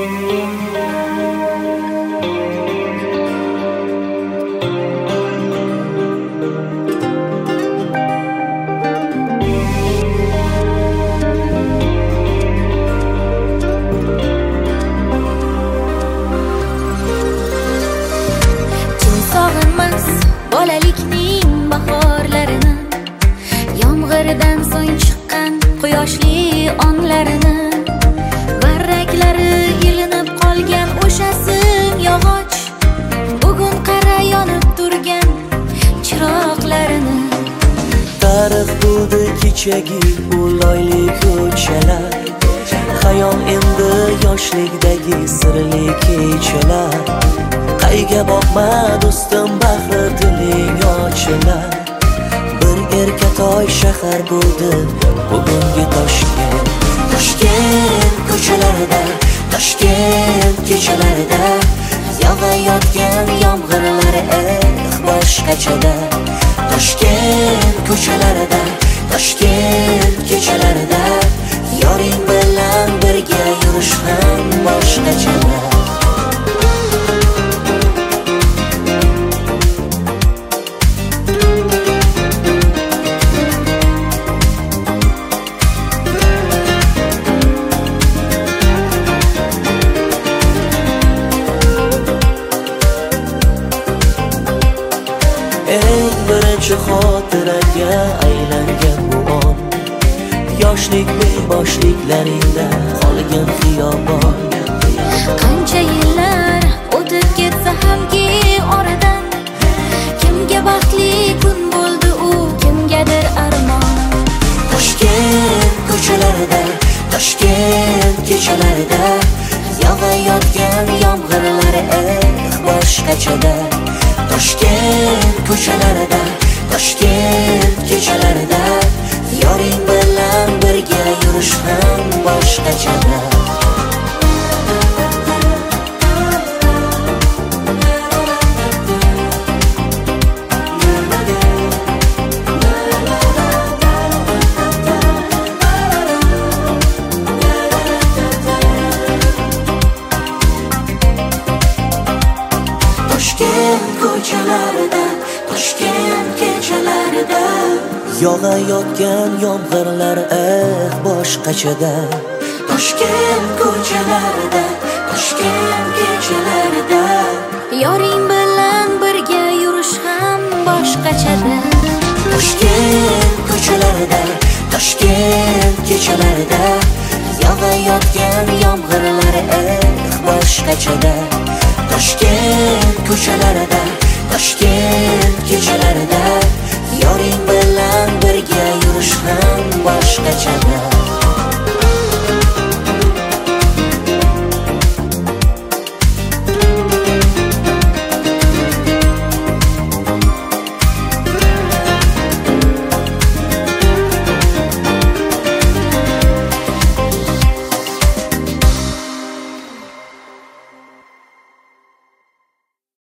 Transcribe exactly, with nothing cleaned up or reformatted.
Bolalikning bahorlarini, yomg'irdan so'ng chiqqan quyoshli onlarini, varraklari ilinib qolgan o'sha simyog'och, bugun qara yonib turgan chiroqlarini. Tarix bo'ldi kechagi u loyli ko'chalar, xayol endi yoshlikdagi sirli kechalar. Qayga boqma do'stim, bahri diling ochilar. Bir erkatoy shahar bo'ldi bugungi Toshkent. Toshkent ko'chalarida, Toshkent kechalarida yog'ayotgan yomg'irlar eh boshqachada. Toshkent ko'chalarida, Toshkent kechalarida yoring bilan birga yurish ham boshqachada. Eng birinchi xotiraga aylangan bu on, yoshlik beboshliklaringda qolgan xiyobon. Qancha yillar o'tib ketsa hamki oradan, kimga baxtli kun bo'ldi u, kimgadir armon. Toshkent ko'chalarida, Toshkent kechalarida yog'ayotgan yomg'irlar eh boshqachada. Toshkent ko'chalarida, Toshkent kechalarida yoring bilan birga yurish ham boshqachada. Toshkent ko'chalarida, Toshkent kechalarida yog'ayotgan yomg'irlar eh boshqachada. Toshkent ko'chalarida, Toshkent kechalarida yoring bilan birga yurish ham boshqachada. Toshkent ko'chalarida, Toshkent kechalarida yog'ayotgan yomg'irlar eh boshqachada. Toshkent ko'chalarida, Toshkent kechalarida